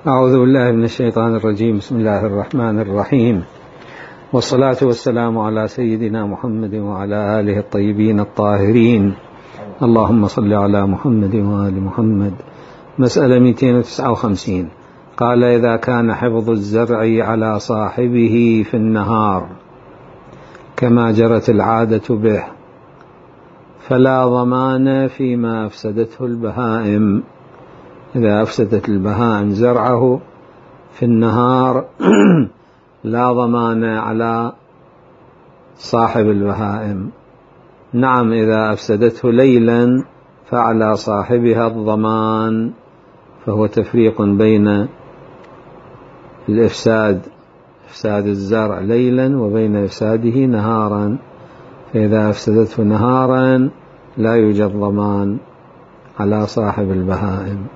أعوذ بالله من الشيطان الرجيم. بسم الله الرحمن الرحيم، والصلاة والسلام على سيدنا محمد وعلى آله الطيبين الطاهرين. اللهم صل على محمد وآل محمد. مسألة 259. قال: إذا كان حفظ الزرع على صاحبه في النهار كما جرت العادة به فلا ضمان فيما أفسدته البهائم. إذا أفسدت البهائم زرعه في النهار لا ضمان على صاحب البهائم. نعم، إذا أفسدته ليلا فعلى صاحبها الضمان، فهو تفريق بين إفساد الزرع ليلا وبين إفساده نهارا. فإذا أفسدته نهارا لا يوجد ضمان على صاحب البهائم.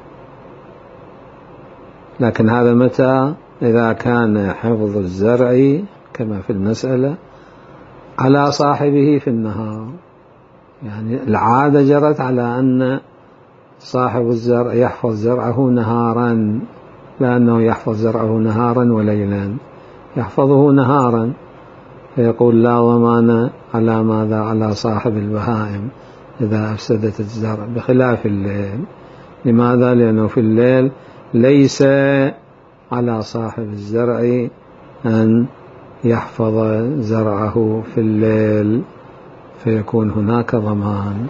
لكن هذا متى؟ إذا كان حفظ الزرع كما في المسألة على صاحبه في النهار، يعني العادة جرت على أن صاحب الزرع يحفظ زرعه نهارا، لأنه يحفظ زرعه نهارا وليلا، يحفظه نهارا، فيقول لا ضمان على ماذا؟ على صاحب البهائم إذا أفسدت الزرع، بخلاف الليل. لماذا؟ لأنه في الليل ليس على صاحب الزرع أن يحفظ زرعه في الليل، فيكون هناك ضمان.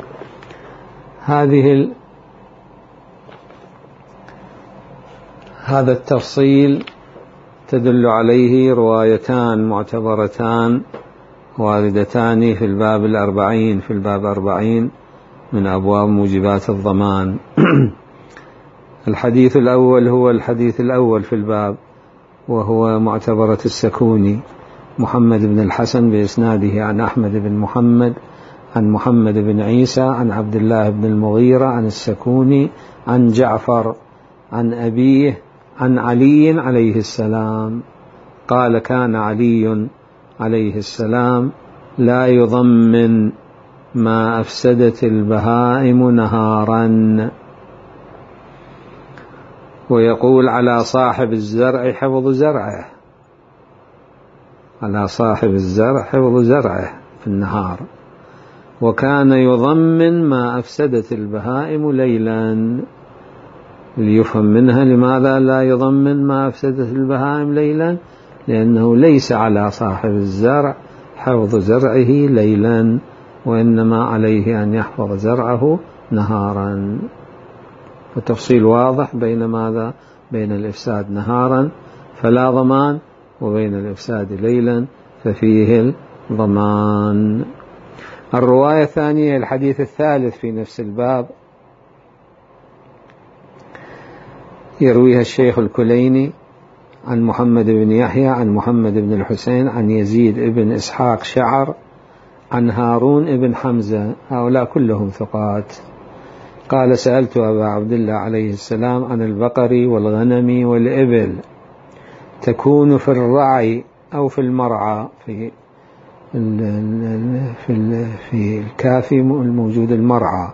هذا التفصيل تدل عليه روايتان معتبرتان واردتان في الباب 40 في الباب 40 من أبواب موجبات الضمان. الحديث الأول هو الحديث الأول في الباب، وهو معتبرة السكوني محمد بن الحسن بإسناده عن أحمد بن محمد عن محمد بن عيسى عن عبد الله بن المغيرة عن السكوني عن جعفر عن أبيه عن علي عليه السلام قال: كان علي عليه السلام لا يضمن ما أفسدت البهائم نهارا، ويقول على صاحب الزرع حفظ زرعه، على صاحب الزرع حفظ زرعه في النهار، وكان يضمن ما أفسدت البهائم ليلا. ليفهم منها لماذا لا يضمن ما أفسدت البهائم ليلا؟ لأنه ليس على صاحب الزرع حفظ زرعه ليلا، وإنما عليه أن يحفظ زرعه نهارا. التفصيل واضح بين ماذا؟ بين الإفساد نهارا فلا ضمان، وبين الإفساد ليلا ففيه الضمان. الرواية الثانية الحديث الثالث في نفس الباب، يرويها الشيخ الكليني عن محمد بن يحيى عن محمد بن الحسين عن يزيد بن إسحاق شعر عن هارون بن حمزة، هؤلاء كلهم ثقات. قال: سألت أبا عبد الله عليه السلام عن البقر والغنم والإبل تكون في الرعي أو في المرعى. في الكافي الموجود المرعى،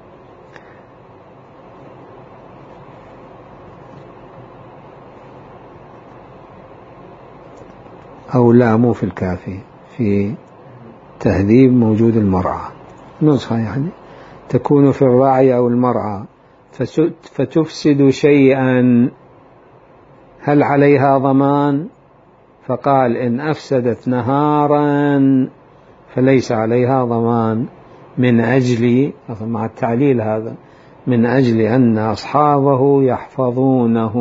أو لا، مو في الكافي، في تهذيب موجود المرعى نسخة، يعني تكون في الرعي أو المرعى فتفسد شيئا، هل عليها ضمان؟ فقال: إن أفسدت نهارا فليس عليها ضمان، من أجل، مع التعليل هذا، من أجل أن أصحابه يحفظونه،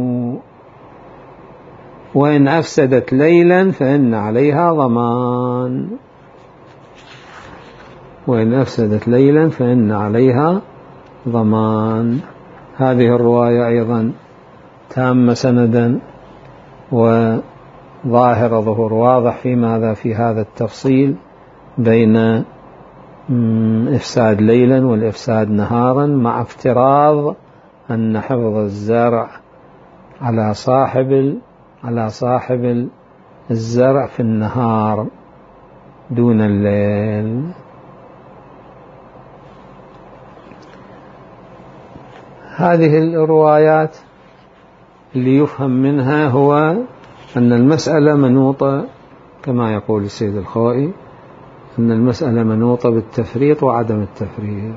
وإن أفسدت ليلا فإن عليها ضمان، وإن أفسدت ليلا فإن عليها ضمان. هذه الرواية أيضا تامة سندا وظاهر ظهور واضح في ماذا؟ في هذا التفصيل بين إفساد ليلا والإفساد نهارا، مع افتراض أن حفظ الزرع على صاحب الزرع في النهار دون الليل. هذه الروايات اللي يفهم منها هو أن المسألة منوطة كما يقول السيد الخوئي، أن المسألة منوطة بالتفريط وعدم التفريط.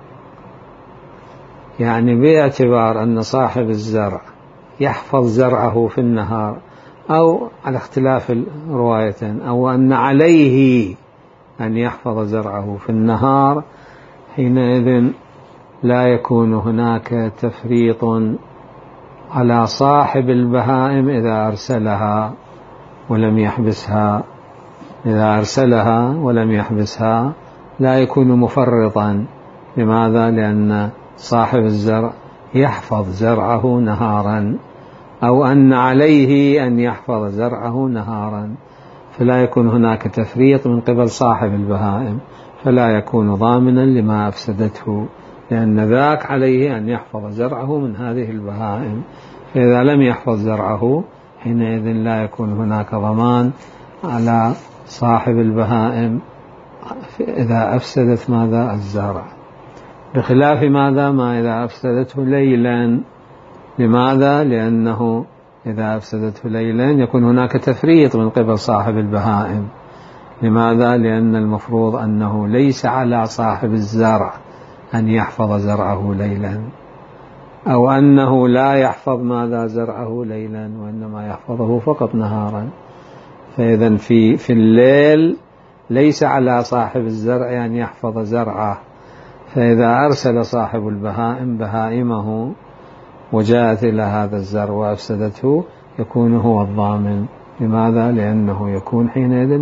يعني باعتبار أن صاحب الزرع يحفظ زرعه في النهار، أو على اختلاف الروايتين، أو أن عليه أن يحفظ زرعه في النهار، حينئذ لا يكون هناك تفريط على صاحب البهائم إذا أرسلها ولم يحبسها. إذا أرسلها ولم يحبسها لا يكون مفرطا. لماذا؟ لأن صاحب الزرع يحفظ زرعه نهارا، أو أن عليه أن يحفظ زرعه نهارا، فلا يكون هناك تفريط من قبل صاحب البهائم، فلا يكون ضامنا لما أفسدته، لأن ذاك عليه أن يحفظ زرعه من هذه البهائم. فإذا لم يحفظ زرعه حينئذ لا يكون هناك ضمان على صاحب البهائم إذا أفسدت ماذا؟ الزرع، بخلاف ماذا؟ ما إذا أفسدته ليلا. لماذا؟ لأنه إذا أفسدته ليلا يكون هناك تفريط من قبل صاحب البهائم. لماذا؟ لأن المفروض أنه ليس على صاحب الزرع أن يحفظ زرعه ليلا، أو أنه لا يحفظ ماذا؟ زرعه ليلا، وإنما يحفظه فقط نهارا. فإذا في الليل ليس على صاحب الزرع أن يحفظ زرعه. فإذا أرسل صاحب البهائم بهائمه وجاءت إلى هذا الزرع وأفسدته يكون هو الضامن. لماذا؟ لأنه يكون حينئذ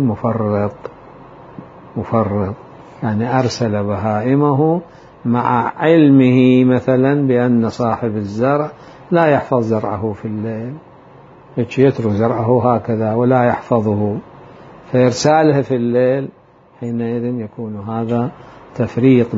مفرط، يعني أرسل بهائمه مع علمه مثلا بأن صاحب الزرع لا يحفظ زرعه في الليل، يترك زرعه هكذا ولا يحفظه، فإرساله في الليل حينئذ يكون هذا تفريط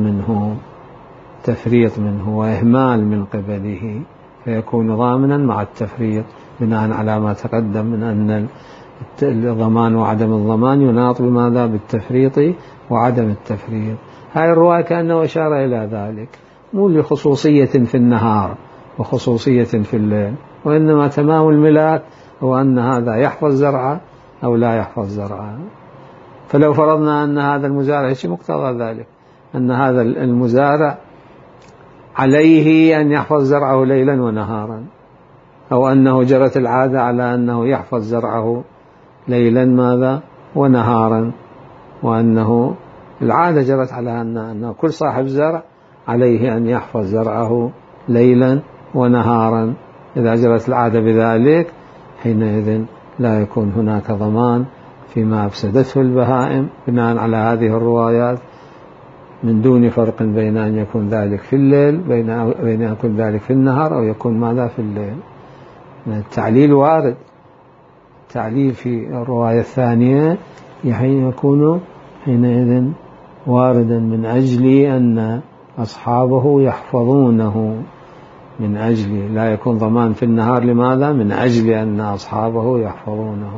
منه وإهمال من قبله، فيكون ضامنا مع التفريط، بناء على ما تقدم من أن الضمان وعدم الضمان يناط بماذا؟ بالتفريط وعدم التفريط. هذه الرواية كأنه إشارة إلى ذلك، مو لخصوصية في النهار وخصوصية في الليل، وإنما تمام الملاك هو أن هذا يحفظ زرعه أو لا يحفظ زرعه. فلو فرضنا أن هذا المزارع، ايش مقتضى ذلك؟ أن هذا المزارع عليه أن يحفظ زرعه ليلا ونهارا، أو أنه جرت العادة على أنه يحفظ زرعه ليلا ماذا؟ ونهارا، وأنه العادة جرت على أن كل صاحب زرع عليه أن يحفظ زرعه ليلا ونهارا. إذا جرت العادة بذلك حينئذ لا يكون هناك ضمان فيما أفسدته البهائم بناء على هذه الروايات، من دون فرق بين أن يكون ذلك في الليل بين أن يكون ذلك في النهار أو يكون ماذا؟ في الليل. التعليل وارد، التعليل في الرواية الثانية يكون حينئذ واردا من أجل أن أصحابه يحفظونه، من أجل لا يكون ضمان في النهار. لماذا؟ من أجل أن أصحابه يحفظونه.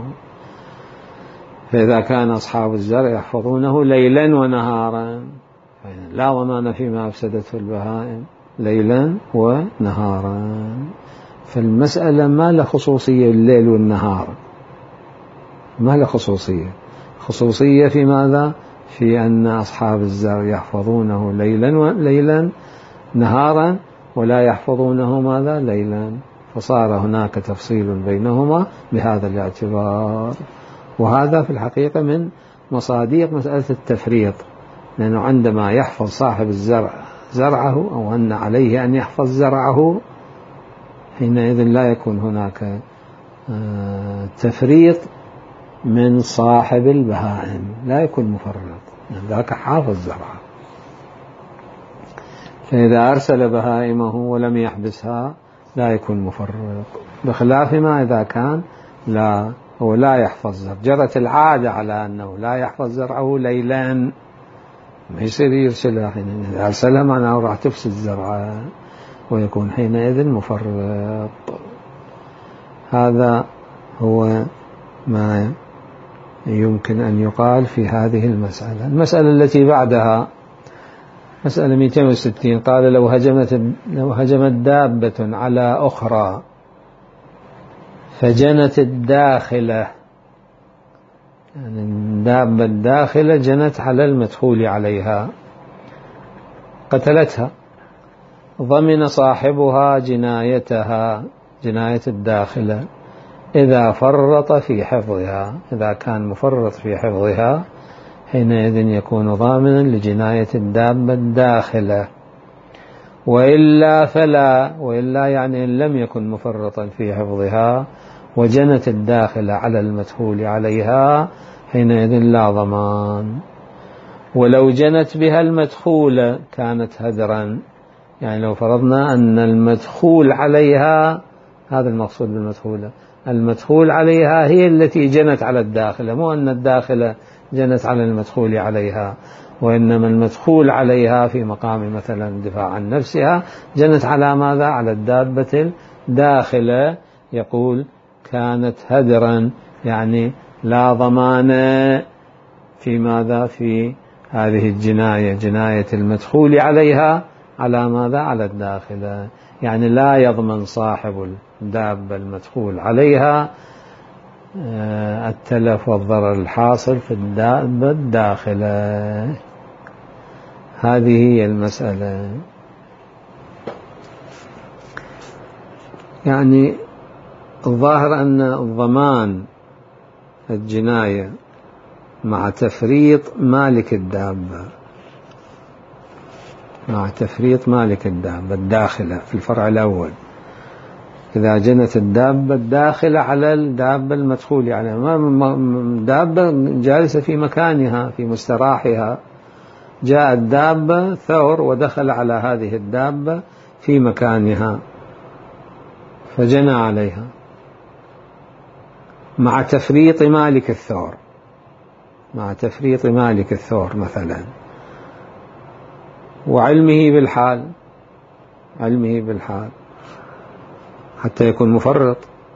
فإذا كان أصحاب الزرع يحفظونه ليلا ونهارا لا ضمان فيما أفسدته البهائم ليلا ونهارا. فالمسألة ما له خصوصية الليل والنهار، ما له خصوصية في ماذا؟ في أن أصحاب الزرع يحفظونه ليلا نهارا ولا يحفظونه ماذا؟ ليلا. فصار هناك تفصيل بينهما بهذا الاعتبار. وهذا في الحقيقة من مصادق مسألة التفريط، لأنه عندما يحفظ صاحب الزرع زرعه أو أن عليه أن يحفظ زرعه حينئذ لا يكون هناك تفريط من صاحب البهائم، لا يكون مفرط، ذاك حافظ زرعه. فإذا أرسل بهائمه ولم يحبسها لا يكون مفرط، بخلاف ما إذا كان هو لا يحفظ زرع، جرت العادة على أنه لا يحفظ زرعه ليلا، ما يصير يرسلها حينئذ، إذا أرسلها معناه راح تفسد زرعه ويكون حينئذ مفرط. هذا هو ما يمكن أن يقال في هذه المسألة. المسألة التي بعدها مسألة 260 قال لو هجمت دابة على أخرى فجنت الداخلة، يعني الدابة الداخلة جنت على المدخول عليها قتلتها، ضمن صاحبها جنايتها، جناية الداخلة، إذا فرط في حفظها. إذا كان مفرط في حفظها حينئذ يكون ضامنا لجناية الدابة الداخلة، وإلا فلا، وإلا يعني إن لم يكن مفرطا في حفظها وجنت الداخلة على المدخول عليها حينئذ لا ضمان. ولو جنت بها المدخول كانت هدرا، يعني لو فرضنا أن المدخول عليها، هذا المقصود بالمدخولة، المدخول عليها هي التي جنت على الداخلة، مو أن الداخلة جنت على المدخول عليها، وإنما المدخول عليها في مقام مثلا الدفاع عن نفسها جنت على ماذا؟ على الدابة الداخلة. يقول كانت هدرا، يعني لا ضمان في ماذا؟ في هذه الجناية، جناية المدخول عليها على ماذا؟ على الداخلة، يعني لا يضمن صاحب الدابة المدخول عليها التلف والضرر الحاصل في الدابة الداخلة. هذه هي المسألة. يعني الظاهر أن الضمان الجناية مع تفريط مالك الدابة، مع تفريط مالك الدابة الداخلة في الفرع الأول، إذا جنت الدابة الداخلة على الدابة المدخول، يعني دابة جالسة في مكانها في مستراحها، جاء الدابة ثور ودخل على هذه الدابة في مكانها فجنى عليها مع تفريط مالك الثور، مع تفريط مالك الثور مثلا، وعلمه بالحال، علمه بالحال حتى يكون مفرط،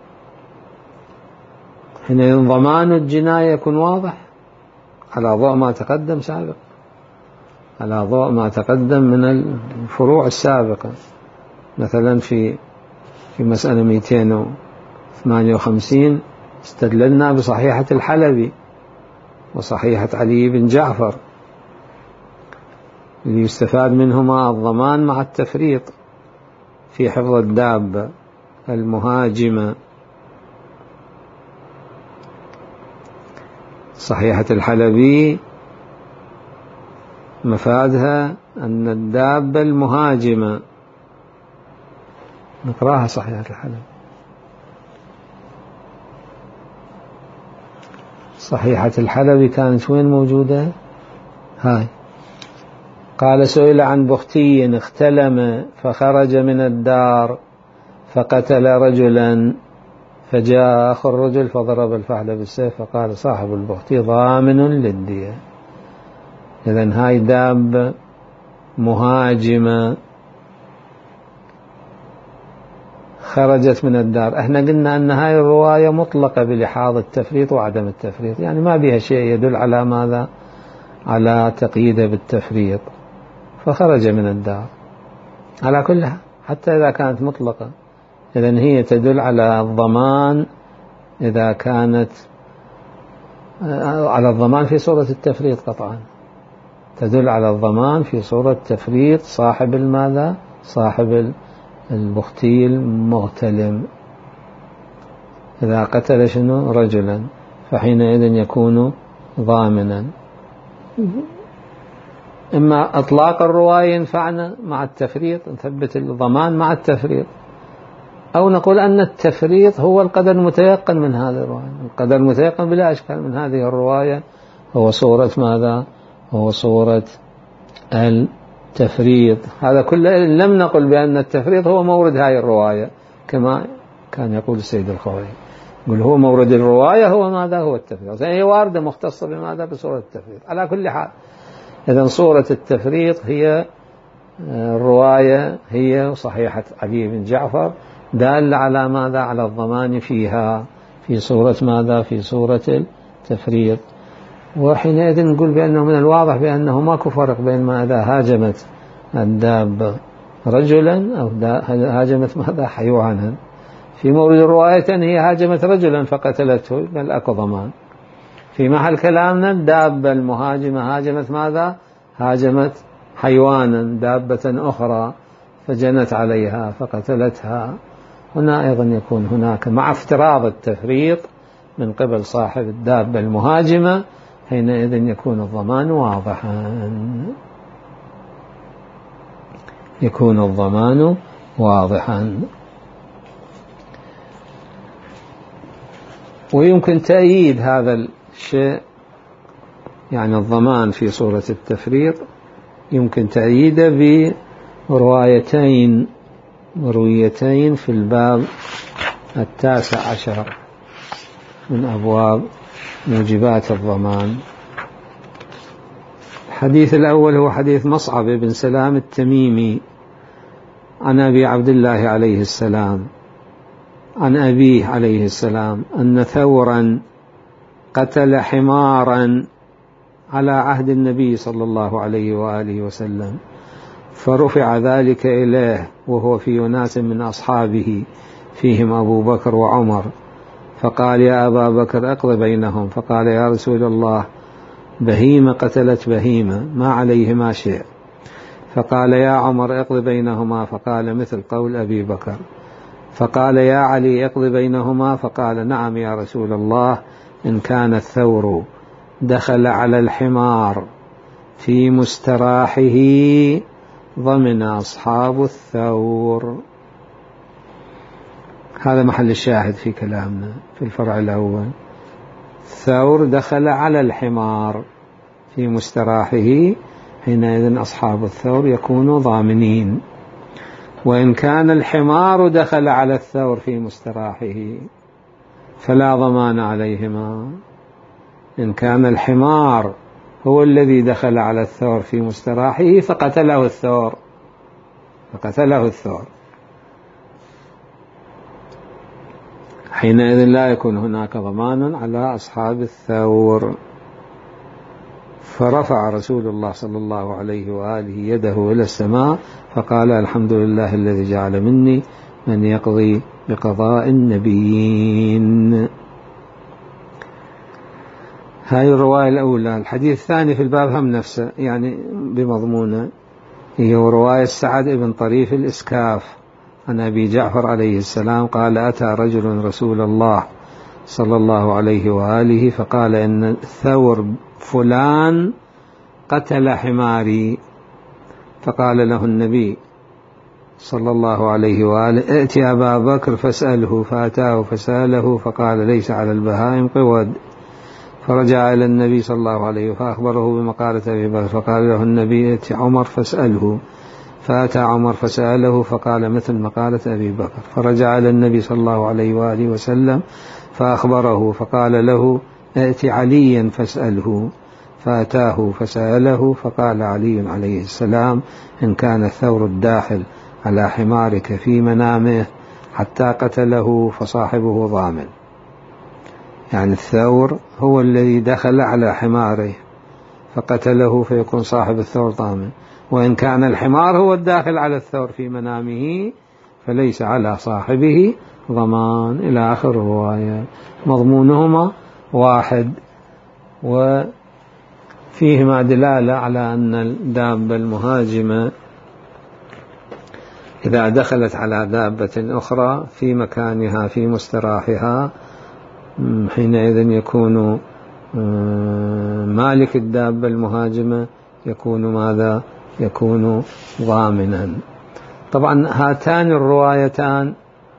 حين ضمان الجناية يكون واضح على ضوء ما تقدم سابقا، على ضوء ما تقدم من الفروع السابقة. مثلا في مسألة 258 استدللنا بصحيحة الحلبي وصحيحة علي بن جعفر اللي يستفاد منهما الضمان مع التفريط في حفظ الدابة المهاجمة. صحيحة الحلبي مفادها أن الدابة المهاجمة، نقراها صحيحة الحلبي، صحيحة الحلبي كانت وين موجودة؟ هاي قال سئل عن بختي اختلم فخرج من الدار فقتل رجلا، فجاء أخو الرجل فضرب الفحل بالسيف، فقال صاحب البختي ضامن للدية. إذن هاي دابة مهاجمة خرجت من الدار. احنا قلنا أن هاي الرواية مطلقة بلحاظ التفريط وعدم التفريط، يعني ما بها شيء يدل على ماذا؟ على تقييده بالتفريط، فخرج من الدار. على كل حال حتى إذا كانت مطلقة إذن هي تدل على الضمان، إذا كانت على الضمان في صورة التفريط قطعا، تدل على الضمان في صورة تفريط صاحب الماذا؟ صاحب البختي المغتلم إذا قتل شنو؟ رجلا، فحينئذ يكون ضامنا. إما أطلاق الرواية ينفعنا مع التفريط، نثبت الضمان مع التفريط، أو نقول أن التفريط هو القدر المتيقن من هذه الرواية. القدر المتيقن بلا إشكال من هذه الرواية هو صورة ماذا؟ هو صورة التفريط. هذا كله لم نقل بأن التفريط هو مورد هذه الرواية كما كان يقول السيد الخوئي، يقول هو مورد الرواية هو ماذا؟ هو التفريط، يعني هي واردة مختصة بماذا؟ بصورة التفريط. على كل حال إذن صورة التفريط هي الرواية، هي صحيحة علي بن جعفر، دال على ماذا؟ على الضمان فيها في صورة ماذا؟ في صورة التفريط. وحينئذ نقول بأنه من الواضح بأنه ماكو فرق بين ما إذا هاجمت الدابة رجلا أو هاجمت ماذا؟ حيوانا في مورد الرواية هي هاجمت رجلا فقتلته، بل أكو ضمان. في محل كلامنا الدابة المهاجمة هاجمت ماذا؟ هاجمت حيوانا دابة أخرى فجنت عليها فقتلتها. هنا أيضا يكون هناك مع افتراض التفريط من قبل صاحب الدابة المهاجمة، حينئذ يكون الضمان واضحا، يكون الضمان واضحا. ويمكن تأييد هذا الشيء، يعني الضمان في صورة التفريط، يمكن تأييده بروايتين مرويتين في الباب 19 من أبواب موجبات الضمان. الحديث الأول هو حديث مصعب بن سلام التميمي عن أبي عبد الله عليه السلام عن أبيه عليه السلام أن ثورا قتل حمارا على عهد النبي صلى الله عليه وآله وسلم، فرفع ذلك إليه وهو في أناس من أصحابه فيهم أبو بكر وعمر، فقال يا أبا بكر اقض بينهم. فقال يا رسول الله بهيمة قتلت بهيمة ما عليهما شيء. فقال يا عمر اقض بينهما، فقال مثل قول أبي بكر. فقال يا علي اقض بينهما، فقال نعم يا رسول الله إن كان الثور دخل على الحمار في مستراحه ضمن أصحاب الثور. هذا محل الشاهد في كلامنا في الفرع الأول. الثور دخل على الحمار في مستراحه، حينئذ أصحاب الثور يكونوا ضامنين. وإن كان الحمار دخل على الثور في مستراحه فلا ضمان عليهما. إن كان الحمار هو الذي دخل على الثور في مستراحه فقتله الثور، حينئذ لا يكون هناك ضمان على أصحاب الثور. فرفع رسول الله صلى الله عليه وآله يده إلى السماء فقال الحمد لله الذي جعل مني من يقضي بقضاء النبيين. هذه الرواية الأولى. الحديث الثاني في الباب هم نفسه، يعني بمضمونه، هي رواية سعد بن طريف الإسكاف عن أبي جعفر عليه السلام قال أتى رجل رسول الله صلى الله عليه وآله فقال إن الثور فلان قتل حماري. فقال له النبي صلى الله عليه وآله ائت أبا بكر فاسأله. فأتاه فسأله فقال ليس على البهائم قود. فرجع إلى النبي صلى الله عليه وسلم فأخبره بمقالة أبي بكر. فقال له النبي ائت عمر فاسأله. فأتى عمر فسأله فقال مثل مقالة أبي بكر. فرجع إلى النبي صلى الله عليه وآله وسلم فأخبره فقال له ائت عليا فاسأله. فأتاه فسأله فقال علي عليه السلام إن كان الثور الداخل على حمارك في منامه حتى قتله فصاحبه ضامن. يعني الثور هو الذي دخل على حماره فقتله فيكون صاحب الثور ضامن. وإن كان الحمار هو الداخل على الثور في منامه فليس على صاحبه ضمان، إلى آخر الرواية. مضمونهما واحد، وفيهما دلالة على أن الدابة المهاجمة إذا دخلت على دابة أخرى في مكانها في مستراحها حينئذ يكون مالك الدابة المهاجمة يكون ماذا؟ يكون ضامنا. طبعا هاتان الروايتان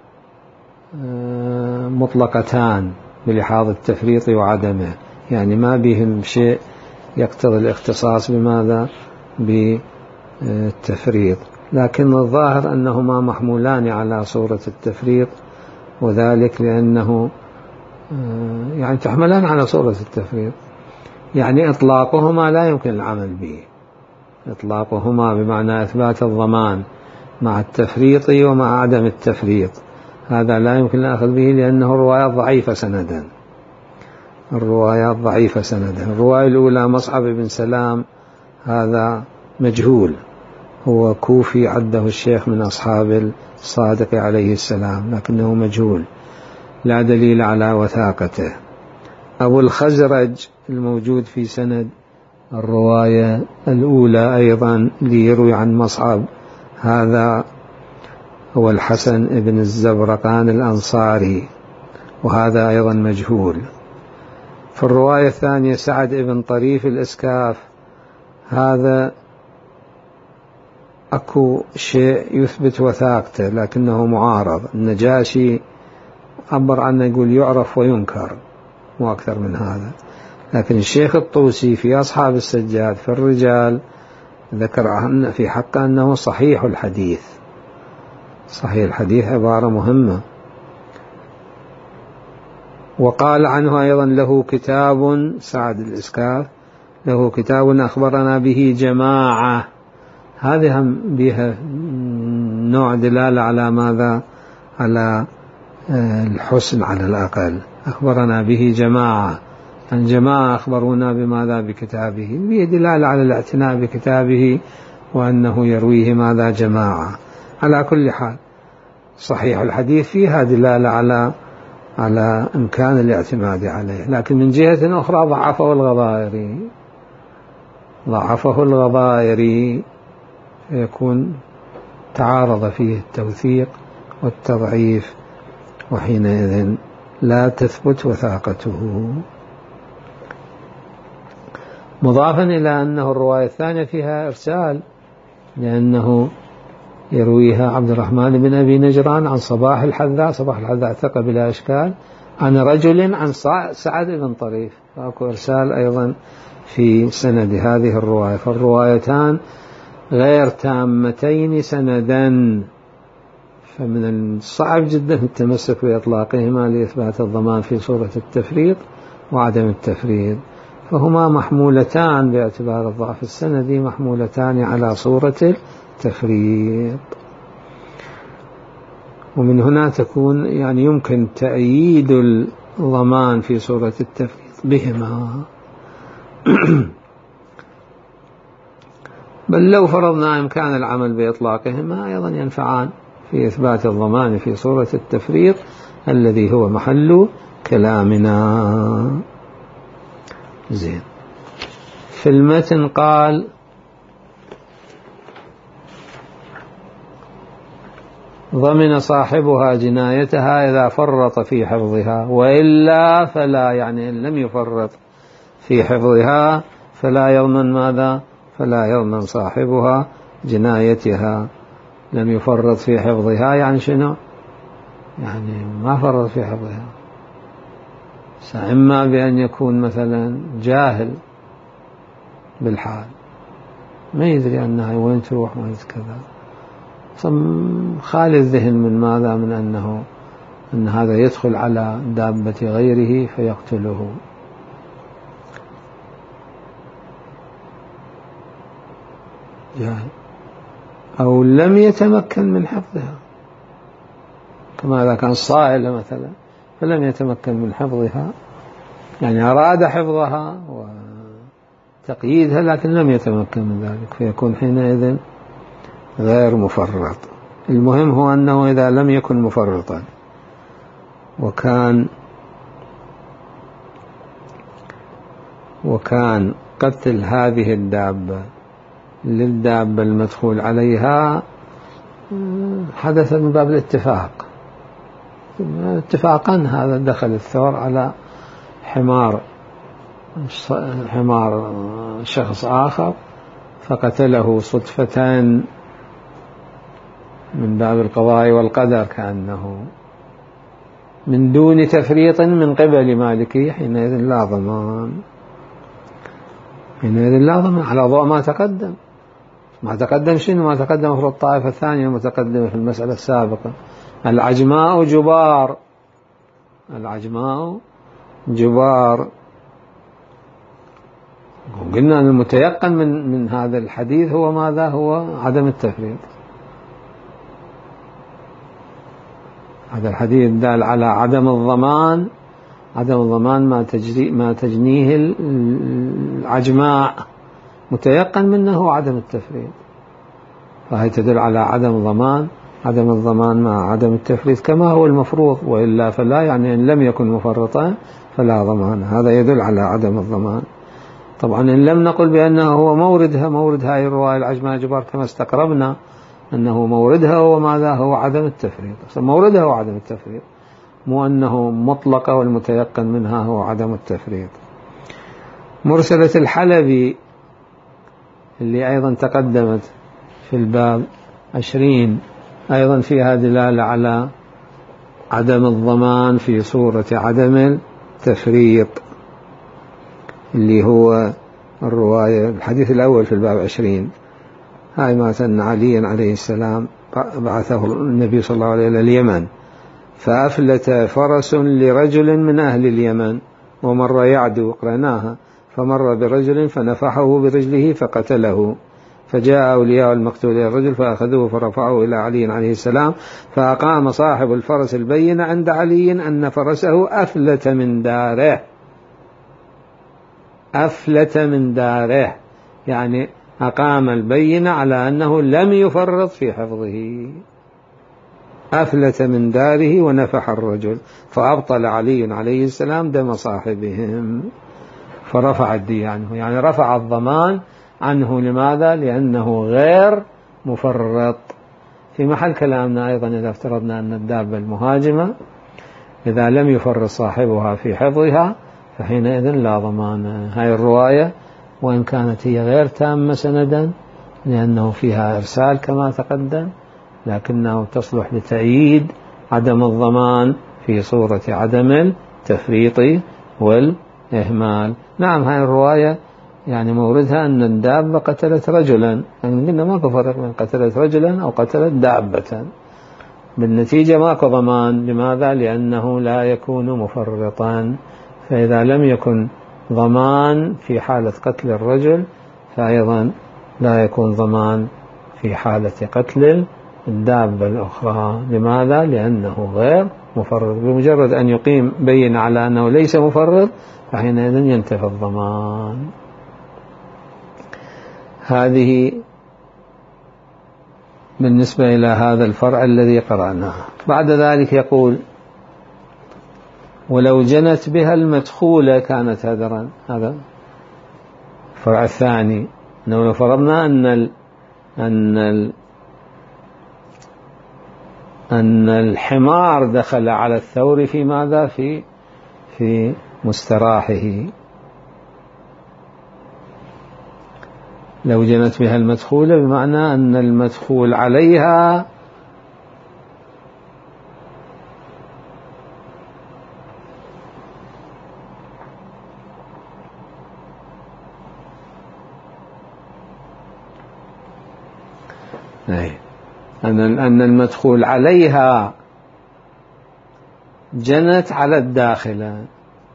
مطلقتان بلحاظ التفريط وعدمه، يعني ما بهم شيء يقتضي الاختصاص بماذا؟ بالتفريط، لكن الظاهر أنهما محمولان على صورة التفريط، وذلك لأنه يعني تحملان على صورة التفريط، يعني إطلاقهما لا يمكن العمل به. إطلاقهما بمعنى إثبات الضمان مع التفريط ومع عدم التفريط، هذا لا يمكن الأخذ به لأنه روايات ضعيفة سندا. الروايات ضعيفة سندا. الرواية الأولى مصعب بن سلام هذا مجهول، هو كوفي عده الشيخ من أصحاب الصادق عليه السلام، لكنه مجهول لا دليل على وثاقته. أبو الخزرج الموجود في سند الرواية الأولى أيضا ليروي عن مصعب، هذا هو الحسن بن الزبرقان الأنصاري، وهذا أيضا مجهول. في الرواية الثانية سعد بن طريف الإسكاف، هذا أكو شيء يثبت وثاقته لكنه معارض. النجاشي عبر عنه يقول يعرف وينكر، مو أكثر من هذا. لكن الشيخ الطوسي في أصحاب السجاد في الرجال ذكر عنه في حقه أنه صحيح الحديث. صحيح الحديث عبارة مهمة. وقال عنه أيضا له كتاب، سعد الإسكاف له كتاب أخبرنا به جماعة، هذه هم بها نوع دلالة على ماذا؟ على الحسن على الأقل. أخبرنا به جماعة، الجماعة أخبرونا بماذا؟ بكتابه، به دلالة على الاعتناء بكتابه وأنه يرويه ماذا؟ جماعة. على كل حال صحيح الحديث فيها دلالة على إمكان الاعتماد عليه. لكن من جهة أخرى ضعفه الغضائري يكون تعارض فيه التوثيق والتضعيف، وحينئذ لا تثبت وثاقته. مضافا إلى أنه الرواية الثانية فيها إرسال، لأنه يرويها عبد الرحمن بن أبي نجران عن صباح الحذاء، صباح الحذاء ثقة بلا إشكال، عن رجل عن سعد بن طريف، فأكو إرسال أيضا في سند هذه الرواية. فالروايتان غير تامتين سندا، فمن الصعب جدا التمسك بإطلاقهما لإثبات الضمان في صورة التفريط وعدم التفريط، فهما محمولتان باعتبار الضعف السندي، محمولتان على صورة التفريط. ومن هنا تكون يعني يمكن تأييد الضمان في صورة التفريط بهما. بل لو فرضنا إمكان العمل بإطلاقهما أيضا ينفعان في إثبات الضمان في صورة التفريط الذي هو محل كلامنا. زين. في المتن قال: ضمن صاحبها جنايتها إذا فرط في حفظها، وإلا فلا، يعني إن لم يفرط في حفظها فلا يضمن ماذا؟ فلا يضمن صاحبها جنايتها. لم يفرط في حفظها يعني شنو؟ يعني ما فرط في حفظها، إما بأن يكون مثلا جاهل بالحال، ما يدري أنها وين تروح وين كذا، خالي الذهن من ماذا؟ من أن هذا يدخل على دابة غيره فيقتله. جاهل. أو لم يتمكن من حفظها، كما إذا كان صائل مثلا فلم يتمكن من حفظها، يعني أراد حفظها وتقييدها لكن لم يتمكن من ذلك، فيكون حينئذ غير مفرط. المهم هو أنه إذا لم يكن مفرطا وكان قتل هذه الدابة للدابة المدخول عليها حدث من باب الاتفاق، اتفاقا هذا دخل الثور على حمار شخص آخر فقتله صدفة من باب القضاء والقدر، كأنه من دون تفريط من قبل مالكي، حينئذ لا ضمان، على ضوء ما تقدم. شنو ما تقدم في الطائفة الثانية المتقدمة في المسألة السابقة؟ العجماء جبار. وقلنا أن المتيقن من هذا الحديث هو ماذا؟ هو عدم التفريط. هذا الحديث دال على عدم الضمان ما تجنيه العجماء، متيقن منه عدم التفريط. فهي تدل على عدم ضمان، عدم الضمان مع عدم التفريط كما هو المفروض، وإلا فلا، يعني إن لم يكن مفرطا فلا ضمان، هذا يدل على عدم الضمان. طبعا إن لم نقل بأنه هو مورد هذه الرواية العجماء جبار كما استقربنا أنه موردها هو ماذا؟ هو عدم التفريط، موردها هو عدم التفريط، مو أنه مطلقة والمتيقن منها هو عدم التفريط. مرسلة الحلبي اللي أيضا تقدمت في الباب 20 أيضا فيها دلالة على عدم الضمان في صورة عدم التفريط، اللي هو الرواية الحديث الأول في الباب 20. هاي ما أن علي عليه السلام بعثه النبي صلى الله عليه وسلم إلى اليمن، فأفلت فرس لرجل من أهل اليمن ومر يعدو، قرأناها، فمر برجل فنفحه برجله فقتله، فجاء أولياء المقتول إلى الرجل فأخذوه فرفعوه إلى علي عليه السلام، فأقام صاحب الفرس البينة عند علي أن فرسه أفلت من داره. أفلت من داره يعني أقام البينة على أنه لم يفرط في حفظه. أفلت من داره ونفح الرجل، فأبطل علي عليه السلام دم صاحبهم فرفع الدية عنه، يعني رفع الضمان عنه. لماذا؟ لأنه غير مفرط. في محل كلامنا أيضا إذا افترضنا أن الدابة المهاجمة إذا لم يفرط صاحبها في حفظها فحينئذ لا ضمان. هاي الرواية وإن كانت هي غير تامة سندا لأنه فيها إرسال كما تقدم، لكنه تصلح لتأييد عدم الضمان في صورة عدم التفريط والإهمال. نعم هاي الرواية يعني موردها أن الدابة قتلت رجلا، يعني قلنا ماكو فرق بين قتلت رجلا أو قتلت دابة، بالنتيجة ماكو ضمان. لماذا؟ لأنه لا يكون مفرطا، فإذا لم يكن ضمان في حالة قتل الرجل فأيضا لا يكون ضمان في حالة قتل الدابة الأخرى. لماذا؟ لأنه غير مفرط، بمجرد أن يقيم بين على أنه ليس مفرط فحينئذ ينتفي الضمان. هذه بالنسبة إلى هذا الفرع الذي قرأناه. بعد ذلك يقول ولو جنت بها المدخولة كانت هدرا. هذا الفرع الثاني، أنه لو فرضنا أن الحمار دخل على الثور في ماذا؟ في مستراحه. لو جنت بها المدخولة بمعنى أن المدخول عليها أن المدخول عليها جنت على الداخلة.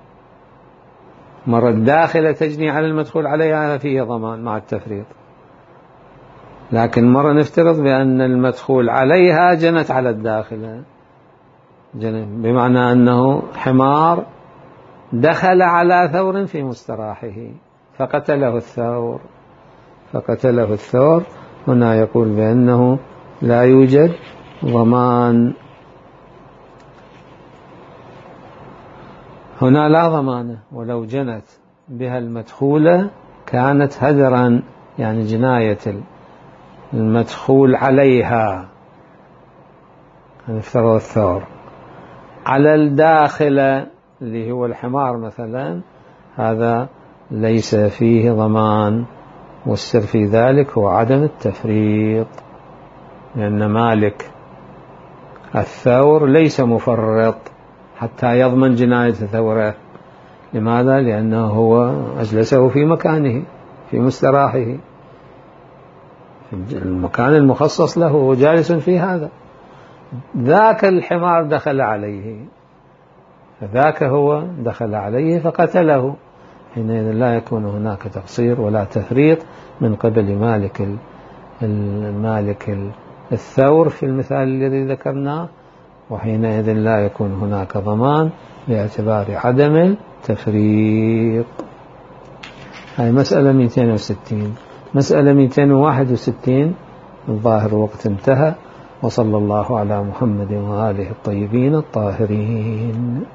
مرة الداخلة تجني على المدخول عليها فيه ضمان مع التفريط، لكن مرة نفترض بأن المدخول عليها جنت على الداخلة، بمعنى أنه حمار دخل على ثور في مستراحه فقتله الثور. هنا يقول بأنه لا يوجد ضمان، هنا لا ضمانة. ولو جنت بها المدخولة كانت هدرا، يعني جناية المدخول عليها، نفترض الثور على الداخلة اللي هو الحمار مثلا، هذا ليس فيه ضمان، والسر في ذلك هو عدم التفريط، لأن مالك الثور ليس مفرط حتى يضمن جناية ثوره. لماذا؟ لأنه هو أجلسه في مكانه في مستراحه في المكان المخصص له، هو جالس في هذا. ذاك الحمار دخل عليه، فذاك هو دخل عليه فقتله، حينئذ لا يكون هناك تقصير ولا تفريط من قبل مالك الثور في المثال الذي ذكرناه، وحينئذ لا يكون هناك ضمان باعتبار عدم التفريط. هاي مسألة 260. مسألة 261 الظاهر وقت انتهى. وصلى الله على محمد وآله الطيبين الطاهرين.